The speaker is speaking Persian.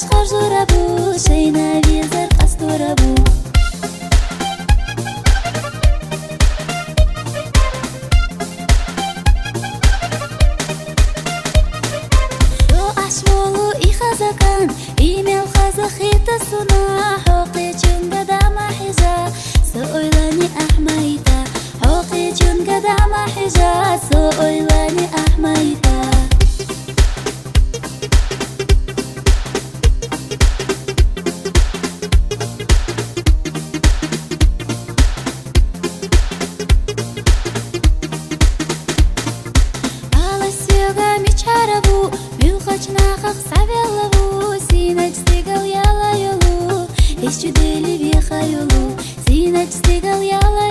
خرجوربو شينا بيزر قستوربو رو أحشمولو إخزكان إيميل خزخيت سنا حقي جنگ دام حجا سؤلاني أحميتا حقي جنگ دام حجا سؤلاني أحميتا ناخخ سавелову синач стигал яла юлу ещё дели вехаюлу синач стигал яла